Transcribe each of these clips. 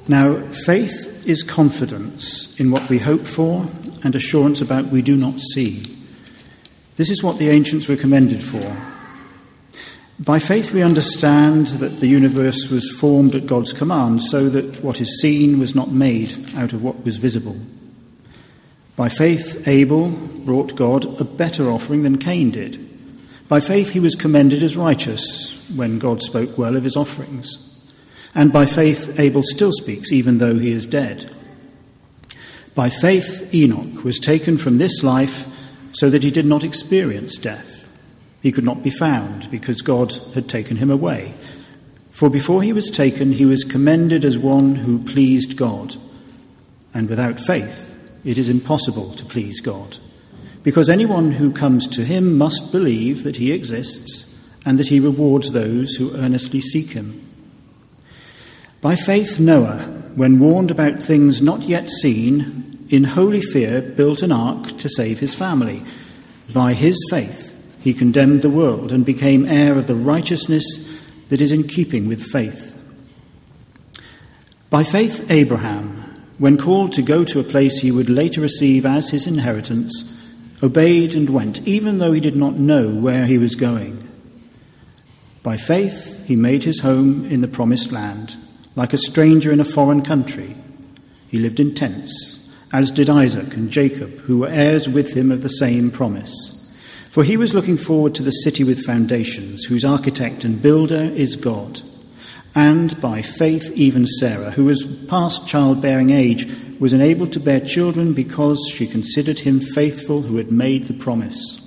Now, faith is confidence in what we hope for and assurance about we do not see. This is what the ancients were commended for. By faith we understand that the universe was formed at God's command, so that what is seen was not made out of what was visible. By faith Abel brought God a better offering than Cain did. By faith he was commended as righteous when God spoke well of his offerings. And by faith Abel still speaks, even though he is dead. By faith Enoch was taken from this life so that he did not experience death. He could not be found because God had taken him away. For before he was taken, he was commended as one who pleased God. And without faith, it is impossible to please God, because anyone who comes to him must believe that he exists and that he rewards those who earnestly seek him. By faith Noah, when warned about things not yet seen, in holy fear built an ark to save his family. By his faith he condemned the world and became heir of the righteousness that is in keeping with faith. By faith Abraham, when called to go to a place he would later receive as his inheritance, obeyed and went, even though he did not know where he was going. By faith he made his home in the promised land, like a stranger in a foreign country. He lived in tents, as did Isaac and Jacob, who were heirs with him of the same promise. For he was looking forward to the city with foundations, whose architect and builder is God. And by faith even Sarah, who was past childbearing age, was enabled to bear children because she considered him faithful who had made the promise.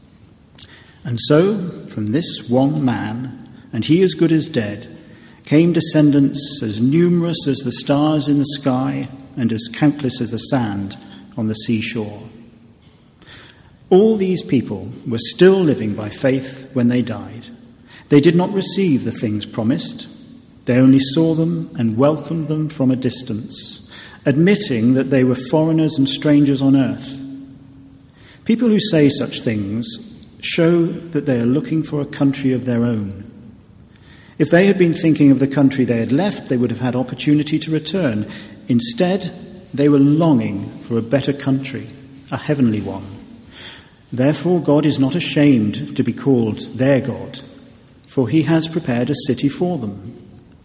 And so, from this one man, and he as good as dead, came descendants as numerous as the stars in the sky and as countless as the sand on the seashore. All these people were still living by faith when they died. They did not receive the things promised. They only saw them and welcomed them from a distance, admitting that they were foreigners and strangers on earth. People who say such things show that they are looking for a country of their own. If they had been thinking of the country they had left, they would have had opportunity to return. Instead, they were longing for a better country, a heavenly one. Therefore, God is not ashamed to be called their God, for he has prepared a city for them.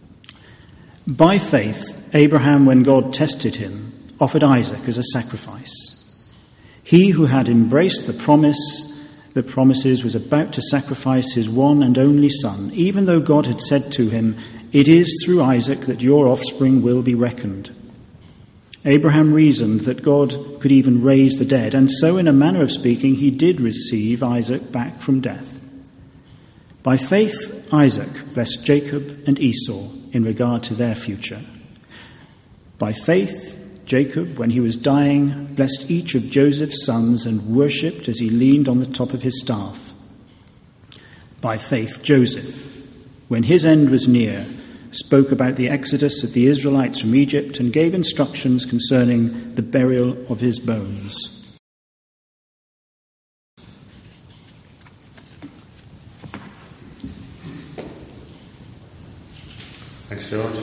By faith, Abraham, when God tested him, offered Isaac as a sacrifice. He who had embraced the promises, was about to sacrifice his one and only son, even though God had said to him, "It is through Isaac that your offspring will be reckoned." Abraham reasoned that God could even raise the dead, and so, in a manner of speaking, he did receive Isaac back from death. By faith, Isaac blessed Jacob and Esau in regard to their future. By faith, Jacob, when he was dying, blessed each of Joseph's sons and worshipped as he leaned on the top of his staff. By faith, Joseph, when his end was near, spoke about the exodus of the Israelites from Egypt and gave instructions concerning the burial of his bones. Thanks, George.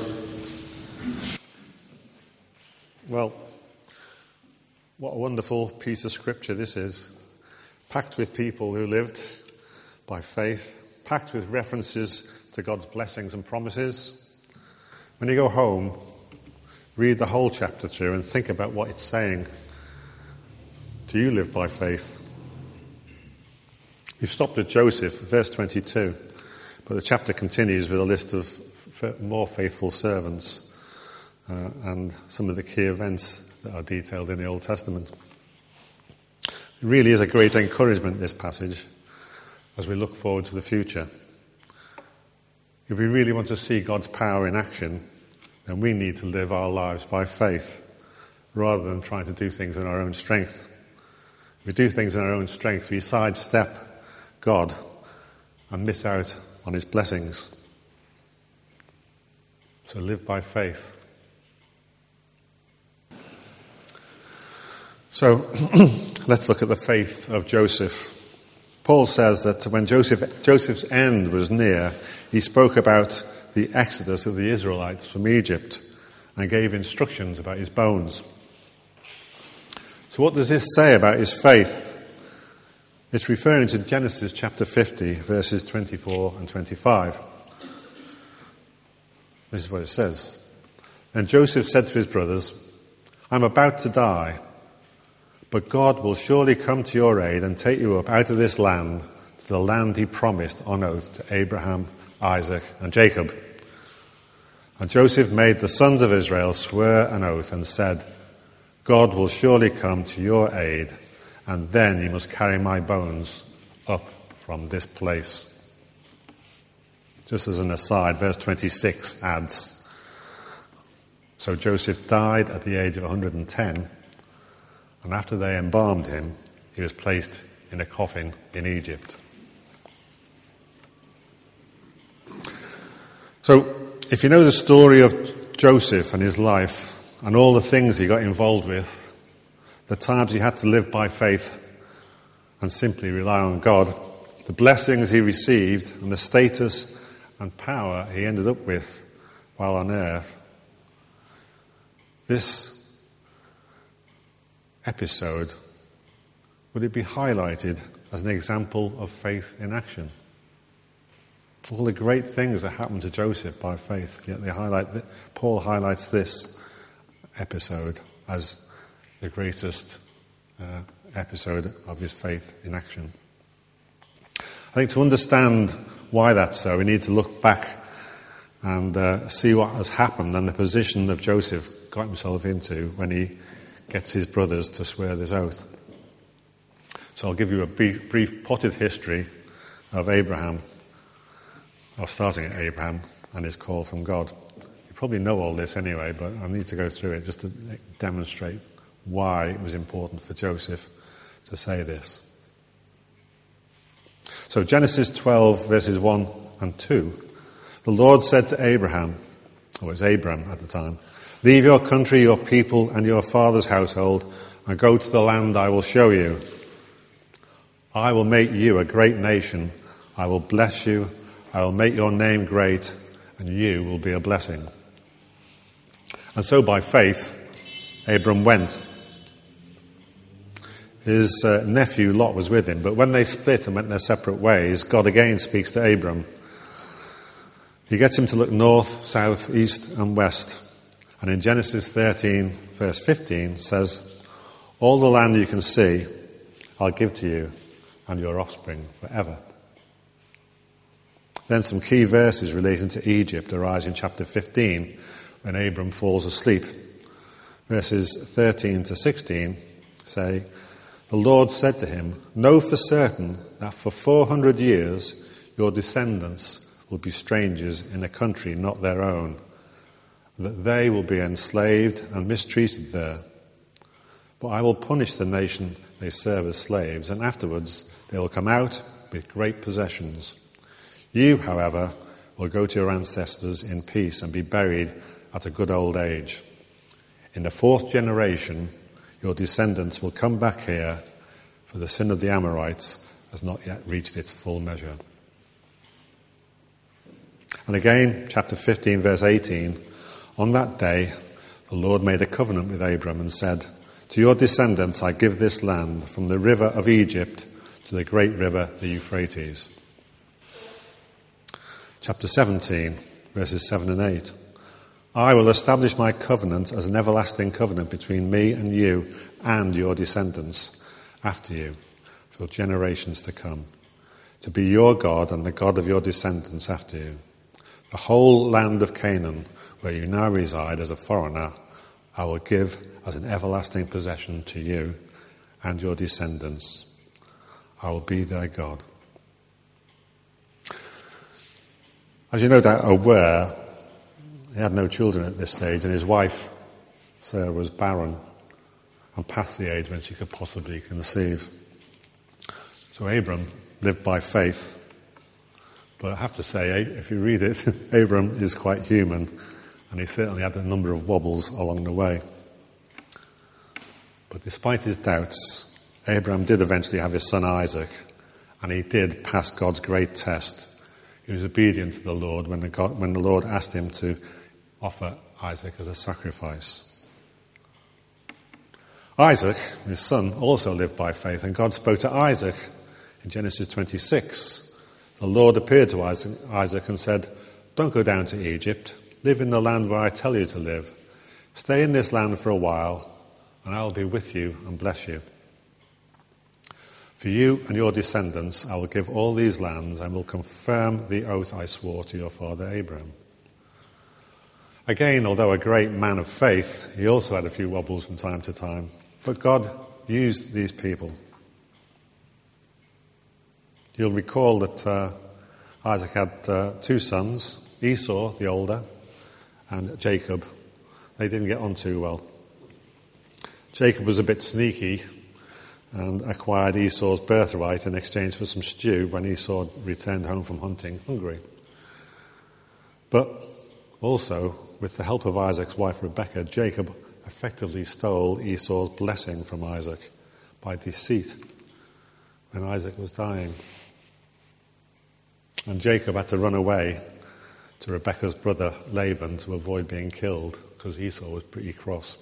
Well, what a wonderful piece of scripture this is. Packed with people who lived by faith, packed with references to God's blessings and promises. When you go home, read the whole chapter through and think about what it's saying. Do you live by faith? We've stopped at Joseph, verse 22, but the chapter continues with a list of more faithful servants and some of the key events that are detailed in the Old Testament. It really is a great encouragement, this passage, as we look forward to the future. If we really want to see God's power in action, then we need to live our lives by faith rather than trying to do things in our own strength. If we do things in our own strength, we sidestep God and miss out on his blessings. So live by faith. So let's look at the faith of Joseph. Paul says that when Joseph's end was near, he spoke about the exodus of the Israelites from Egypt and gave instructions about his bones. So what does this say about his faith? It's referring to Genesis chapter 50, verses 24 and 25. This is what it says. Then Joseph said to his brothers, I'm about to die, but God will surely come to your aid and take you up out of this land to the land he promised on oath to Abraham, Isaac, and Jacob. And Joseph made the sons of Israel swear an oath and said, God will surely come to your aid, and then you must carry my bones up from this place. Just as an aside, verse 26 adds, so Joseph died at the age of 110, and after they embalmed him, he was placed in a coffin in Egypt. So, if you know the story of Joseph and his life and all the things he got involved with, the times he had to live by faith and simply rely on God, the blessings he received and the status and power he ended up with while on earth, this episode, would it be highlighted as an example of faith in action? All the great things that happened to Joseph by faith, yet Paul highlights this episode as the greatest episode of his faith in action. I think to understand why that's so, we need to look back and see what has happened and the position that Joseph got himself into when he gets his brothers to swear this oath. So I'll give you a brief potted history of Abraham, or starting at Abraham and his call from God. You probably know all this anyway, but I need to go through it just to demonstrate why it was important for Joseph to say this. So Genesis 12, verses 1 and 2. The Lord said to Abraham, or it was Abram at the time, leave your country, your people, and your father's household, and go to the land I will show you. I will make you a great nation. I will bless you. I will make your name great, and you will be a blessing. And so by faith, Abram went. His nephew Lot was with him, but when they split and went their separate ways, God again speaks to Abram. He gets him to look north, south, east, and west. And in Genesis 13, verse 15, says, all the land you can see, I'll give to you and your offspring forever. Then some key verses relating to Egypt arise in chapter 15 when Abram falls asleep. Verses 13 to 16 say, the Lord said to him, know for certain that for 400 years your descendants will be strangers in a country not their own, that they will be enslaved and mistreated there. But I will punish the nation they serve as slaves, and afterwards they will come out with great possessions. You, however, will go to your ancestors in peace and be buried at a good old age. In the 4th generation, your descendants will come back here, for the sin of the Amorites has not yet reached its full measure. And again, chapter 15, verse 18, on that day, the Lord made a covenant with Abram and said, to your descendants I give this land, from the river of Egypt to the great river, the Euphrates. Chapter 17, verses 7 and 8. I will establish my covenant as an everlasting covenant between me and you and your descendants after you, for generations to come, to be your God and the God of your descendants after you. The whole land of Canaan, where you now reside as a foreigner, I will give as an everlasting possession to you and your descendants. I will be their God. As you're no doubt aware, he had no children at this stage, and his wife, Sarah, was barren and past the age when she could possibly conceive. So Abram lived by faith. But I have to say, if you read it, Abram is quite human, and he certainly had a number of wobbles along the way. But despite his doubts, Abraham did eventually have his son Isaac, and he did pass God's great test. He was obedient to the Lord when the Lord asked him to offer Isaac as a sacrifice. Isaac, his son, also lived by faith, and God spoke to Isaac in Genesis 26. The Lord appeared to Isaac and said, "Don't go down to Egypt. Live in the land where I tell you to live. Stay in this land for a while, and I will be with you and bless you. For you and your descendants I will give all these lands and will confirm the oath I swore to your father Abraham." Again, although a great man of faith, he also had a few wobbles from time to time. But God used these people. You'll recall that Isaac had two sons, Esau, the older, and Jacob. They didn't get on too well. Jacob was a bit sneaky and acquired Esau's birthright in exchange for some stew when Esau returned home from hunting hungry. But also, with the help of Isaac's wife Rebekah, Jacob effectively stole Esau's blessing from Isaac by deceit when Isaac was dying. And Jacob had to run away to Rebekah's brother Laban to avoid being killed because Esau was pretty cross.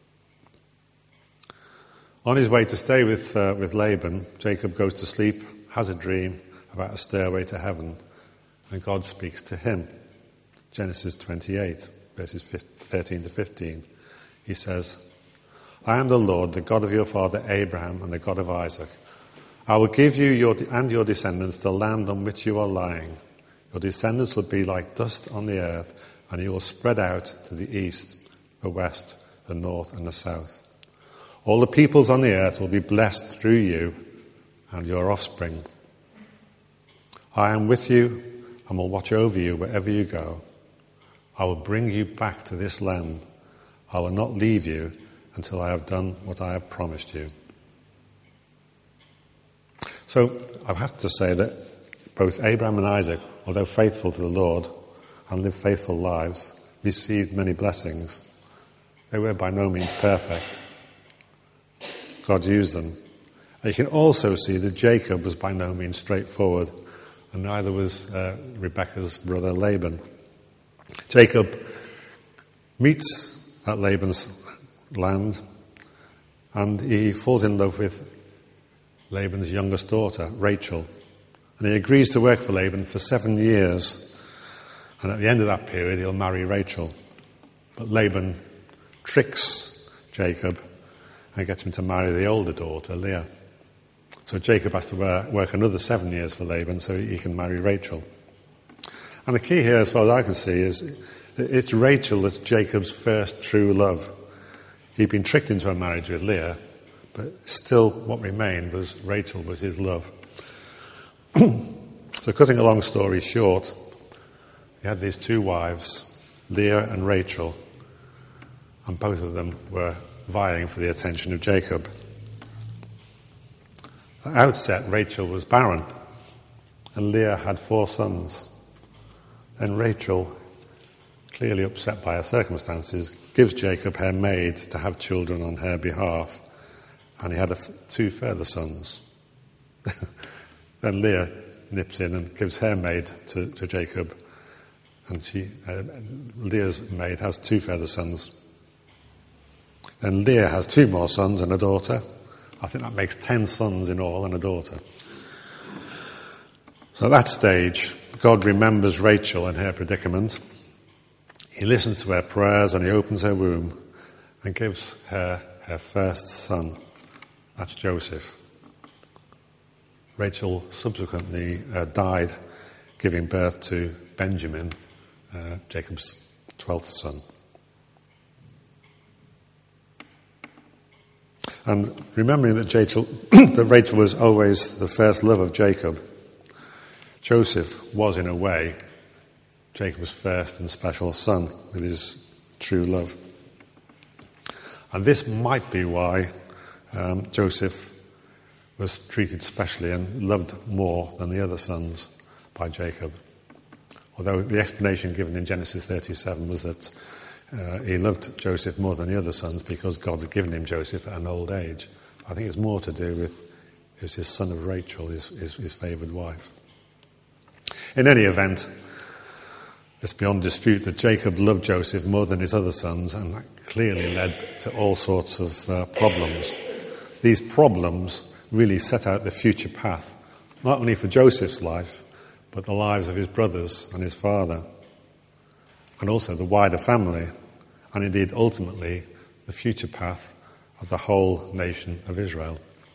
On his way to stay with Laban, Jacob goes to sleep, has a dream about a stairway to heaven, and God speaks to him. Genesis 28, verses 13 to 15. He says, "I am the Lord, the God of your father Abraham and the God of Isaac. I will give you and your descendants the land on which you are lying. Your descendants will be like dust on the earth, and you will spread out to the east, the west, the north, and the south. All the peoples on the earth will be blessed through you and your offspring. I am with you and will watch over you wherever you go. I will bring you back to this land. I will not leave you until I have done what I have promised you." So I have to say that both Abraham and Isaac, although faithful to the Lord and lived faithful lives, received many blessings. They were by no means perfect. God used them. And you can also see that Jacob was by no means straightforward, and neither was Rebekah's brother Laban. Jacob meets at Laban's land, and he falls in love with Laban's youngest daughter, Rachel. And he agrees to work for Laban for 7 years. And at the end of that period, he'll marry Rachel. But Laban tricks Jacob and gets him to marry the older daughter, Leah. So Jacob has to work another 7 years for Laban so he can marry Rachel. And the key here, as far as I can see, is it's Rachel that's Jacob's first true love. He'd been tricked into a marriage with Leah, but still what remained was Rachel was his love. So cutting a long story short, he had these two wives, Leah and Rachel, and both of them were vying for the attention of Jacob. At the outset, Rachel was barren, and Leah had 4 sons. Then Rachel, clearly upset by her circumstances, gives Jacob her maid to have children on her behalf, and he had 2 further sons. Then Leah nips in and gives her maid to Jacob, and Leah's maid has 2 further sons. Then Leah has 2 more sons and a daughter. I think that makes 10 sons in all and a daughter. So at that stage, God remembers Rachel and her predicament. He listens to her prayers and he opens her womb and gives her her first son. That's Joseph. Rachel subsequently died, giving birth to Benjamin, Jacob's 12th son. And remembering that Rachel was always the first love of Jacob, Joseph was, in a way, Jacob's first and special son with his true love. And this might be why Joseph was treated specially and loved more than the other sons by Jacob. Although the explanation given in Genesis 37 was that he loved Joseph more than the other sons because God had given him Joseph at an old age. I think it's more to do with he was his son of Rachel, his favoured wife. In any event, It's beyond dispute that Jacob loved Joseph more than his other sons, and that clearly led to all sorts of problems. These problems really set out the future path, not only for Joseph's life, but the lives of his brothers and his father, and also the wider family, and indeed ultimately the future path of the whole nation of Israel.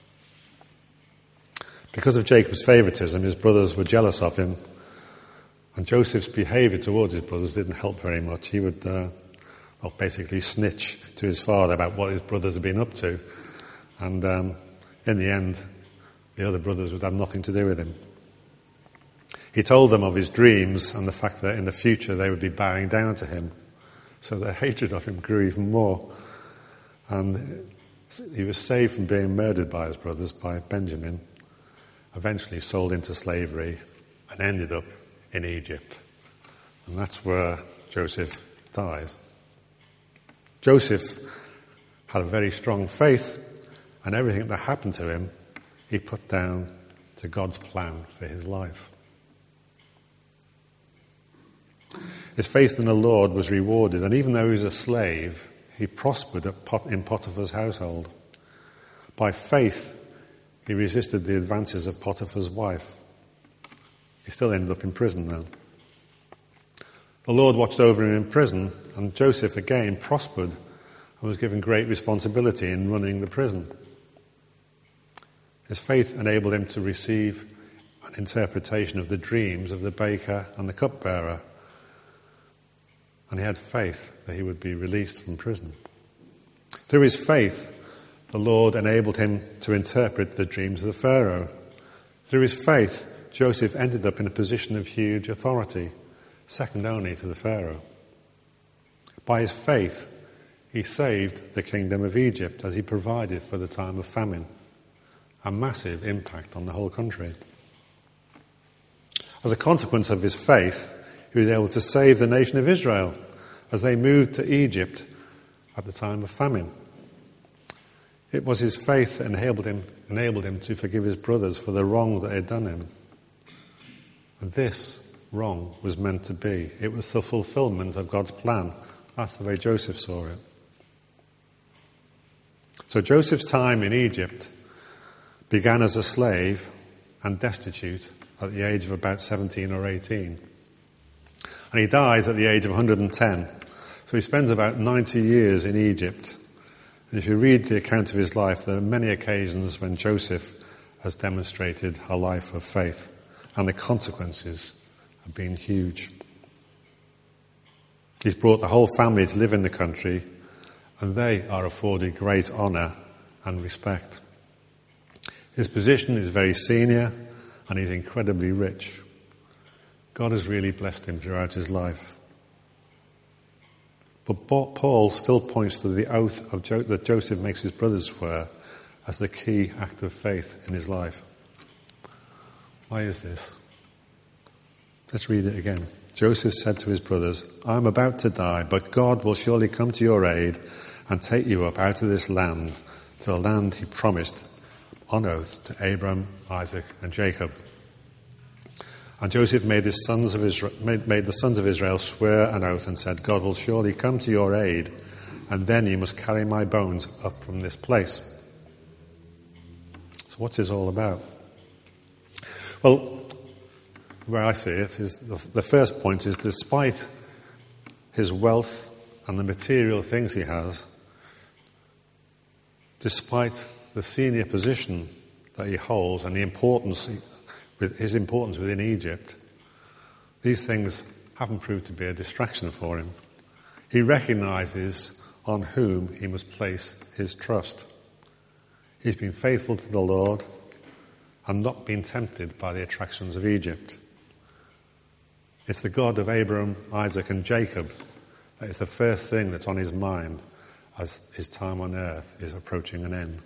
Because of Jacob's favoritism, his brothers were jealous of him, and Joseph's behaviour towards his brothers didn't help very much. He would basically snitch to his father about what his brothers had been up to, and in the end the other brothers would have nothing to do with him. He told them of his dreams and the fact that in the future they would be bowing down to him, so their hatred of him grew even more. And he was saved from being murdered by his brothers, by Benjamin, eventually sold into slavery, and ended up in Egypt. And that's where Joseph dies. Joseph had a very strong faith, and everything that happened to him, he put down to God's plan for his life. His faith in the Lord was rewarded, and even though he was a slave, he prospered in Potiphar's household. By faith, he resisted the advances of Potiphar's wife. He still ended up in prison though. The Lord watched over him in prison, and Joseph again prospered and was given great responsibility in running the prison. His faith enabled him to receive an interpretation of the dreams of the baker and the cupbearer, and he had faith that he would be released from prison. Through his faith, the Lord enabled him to interpret the dreams of the Pharaoh. Through his faith, Joseph ended up in a position of huge authority, second only to the Pharaoh. By his faith, he saved the kingdom of Egypt as he provided for the time of famine, a massive impact on the whole country. As a consequence of his faith, he was able to save the nation of Israel as they moved to Egypt at the time of famine. It was his faith that enabled him to forgive his brothers for the wrong that they had done him. And this wrong was meant to be. It was the fulfillment of God's plan. That's the way Joseph saw it. So Joseph's time in Egypt began as a slave and destitute at the age of about 17 or 18. And he dies at the age of 110. So he spends about 90 years in Egypt. And if you read the account of his life, there are many occasions when Joseph has demonstrated a life of faith, and the consequences have been huge. He's brought the whole family to live in the country, and they are afforded great honour and respect. His position is very senior, and he's incredibly rich. God has really blessed him throughout his life. But Paul still points to the oath that Joseph makes his brothers swear as the key act of faith in his life. Why is this? Let's read it again. Joseph said to his brothers, "I am about to die, but God will surely come to your aid and take you up out of this land to the land he promised on oath to Abraham, Isaac, and Jacob." And Joseph made the sons of Israel swear an oath and said, "God will surely come to your aid, and then you must carry my bones up from this place." So what's this all about? Well, where I see it is the first point is, despite his wealth and the material things he has, despite the senior position that he holds and his importance within Egypt, these things haven't proved to be a distraction for him. He recognises on whom he must place his trust. He's been faithful to the Lord and not been tempted by the attractions of Egypt. It's the God of Abraham, Isaac, and Jacob that is the first thing that's on his mind as his time on earth is approaching an end.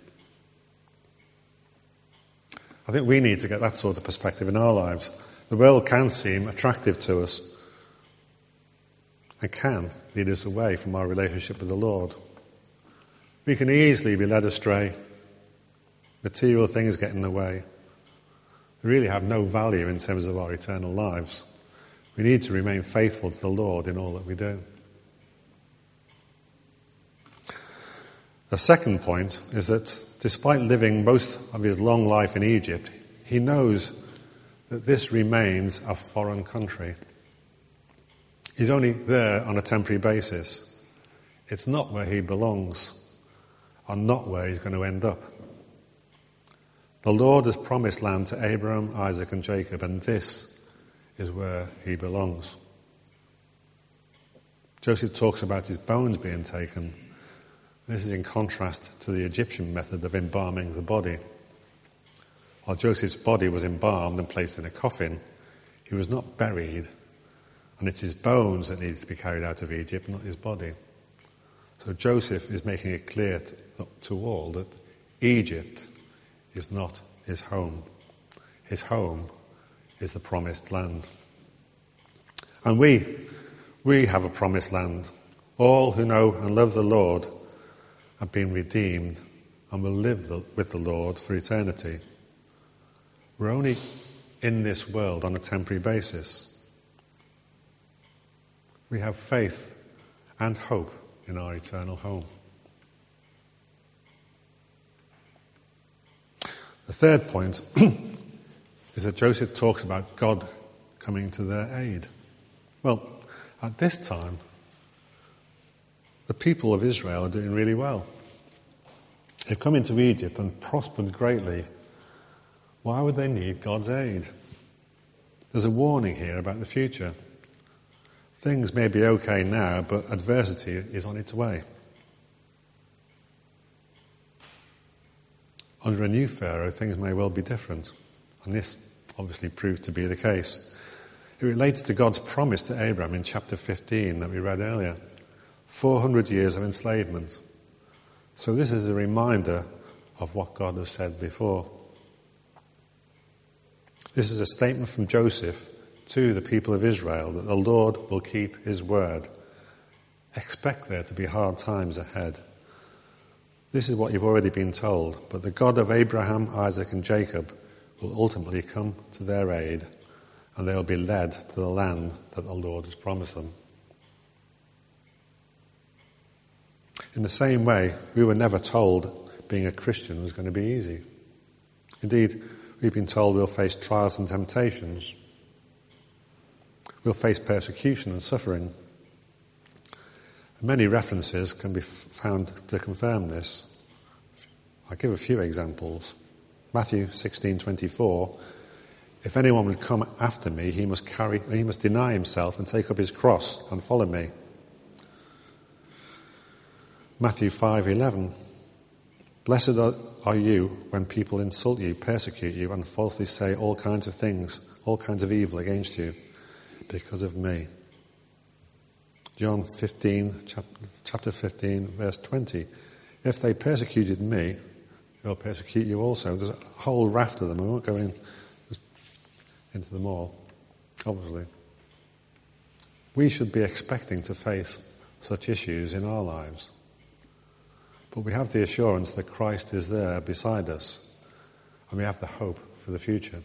I think we need to get that sort of perspective in our lives. The world can seem attractive to us and can lead us away from our relationship with the Lord. We can easily be led astray. Material things get in the way. They really have no value in terms of our eternal lives. We need to remain faithful to the Lord in all that we do. The second point is that despite living most of his long life in Egypt, he knows that this remains a foreign country. He's only there on a temporary basis. It's not where he belongs, and not where he's going to end up. The Lord has promised land to Abraham, Isaac and Jacob, and this is where he belongs. Joseph talks about his bones being taken. This is in contrast to the Egyptian method of embalming the body. While Joseph's body was embalmed and placed in a coffin, he was not buried, and it's his bones that needed to be carried out of Egypt, not his body. So Joseph is making it clear to all that Egypt is not his home. His home is the promised land. And we have a promised land. All who know and love the Lord have been redeemed and will live with the Lord for eternity. We're only in this world on a temporary basis. We have faith and hope in our eternal home. The third point is that Joseph talks about God coming to their aid. Well, at this time, the people of Israel are doing really well. They've come into Egypt and prospered greatly. Why would they need God's aid? There's a warning here about the future. Things may be okay now, but adversity is on its way. Under a new Pharaoh, things may well be different. And this obviously proved to be the case. It relates to God's promise to Abraham in chapter 15 that we read earlier. 400 years of enslavement. So this is a reminder of what God has said before. This is a statement from Joseph to the people of Israel that the Lord will keep his word. Expect there to be hard times ahead. This is what you've already been told, but the God of Abraham, Isaac and Jacob will ultimately come to their aid, and they will be led to the land that the Lord has promised them. In the same way, we were never told being a Christian was going to be easy. Indeed, we've been told we'll face trials and temptations. We'll face persecution and suffering. Many references can be found to confirm this. I'll give a few examples. Matthew 16:24. If anyone would come after me, he must deny himself and take up his cross and follow me. Matthew 5:11. Blessed are you when people insult you, persecute you, and falsely say all kinds of things, all kinds of evil against you, because of me. John 15, chapter 15, verse 20. If they persecuted me, they'll persecute you also. There's a whole raft of them. I won't go into them all, obviously. We should be expecting to face such issues in our lives. But we have the assurance that Christ is there beside us, and we have the hope for the future.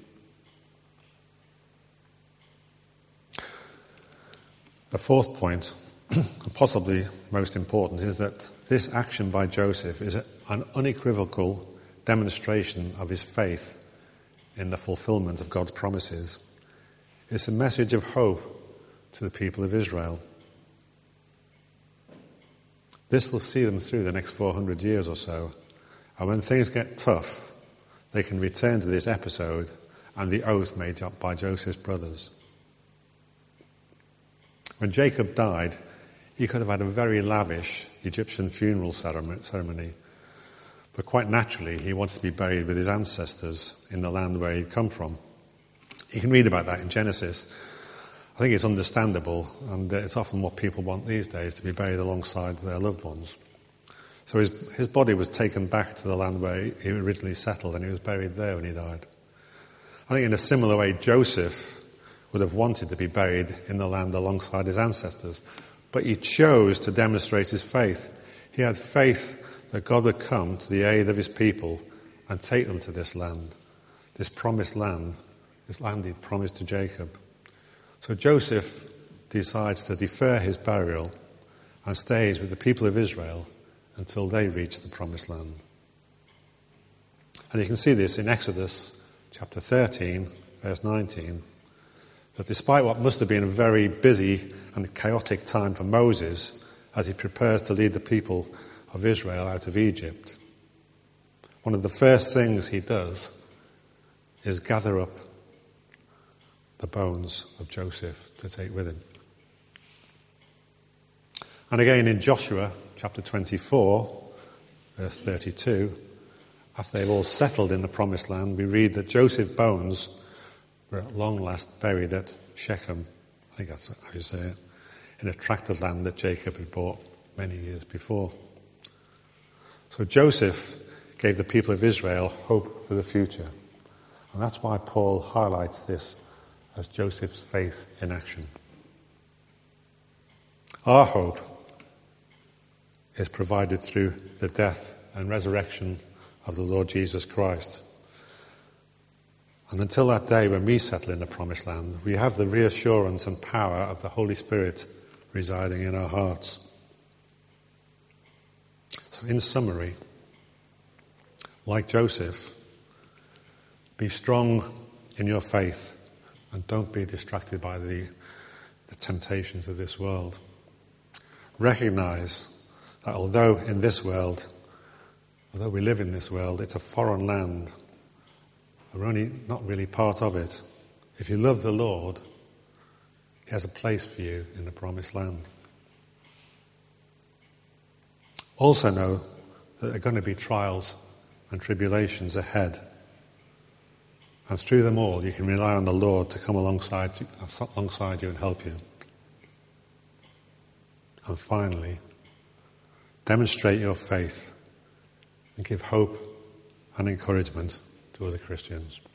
The fourth point, and possibly most important, is that this action by Joseph is an unequivocal demonstration of his faith in the fulfillment of God's promises. It's a message of hope to the people of Israel. This will see them through the next 400 years or so. And when things get tough, they can return to this episode and the oath made by Joseph's brothers. When Jacob died, he could have had a very lavish Egyptian funeral ceremony. But quite naturally, he wanted to be buried with his ancestors in the land where he'd come from. You can read about that in Genesis. I think it's understandable, and it's often what people want these days, to be buried alongside their loved ones. So his body was taken back to the land where he originally settled, and he was buried there when he died. I think in a similar way, Joseph would have wanted to be buried in the land alongside his ancestors, but he chose to demonstrate his faith. He had faith that God would come to the aid of his people and take them to this land, this promised land, this land he'd promised to Jacob. So Joseph decides to defer his burial and stays with the people of Israel until they reach the promised land. And you can see this in Exodus chapter 13, verse 19, that despite what must have been a very busy and chaotic time for Moses as he prepares to lead the people of Israel out of Egypt, one of the first things he does is gather up the bones of Joseph to take with him. And again in Joshua chapter 24, verse 32, after they've all settled in the promised land, we read that Joseph's bones were at long last buried at Shechem, I think that's how you say it, in a tract of land that Jacob had bought many years before. So Joseph gave the people of Israel hope for the future. And that's why Paul highlights this as Joseph's faith in action. Our hope is provided through the death and resurrection of the Lord Jesus Christ. And until that day when we settle in the promised land, we have the reassurance and power of the Holy Spirit residing in our hearts. So in summary, like Joseph, be strong in your faith and don't be distracted by the temptations of this world. Recognize that although we live in this world, it's a foreign land. We're only not really part of it. If you love the Lord, He has a place for you in the promised land. Also know that there are going to be trials and tribulations ahead. And through them all, you can rely on the Lord to come alongside you and help you. And finally, demonstrate your faith and give hope and encouragement to other Christians.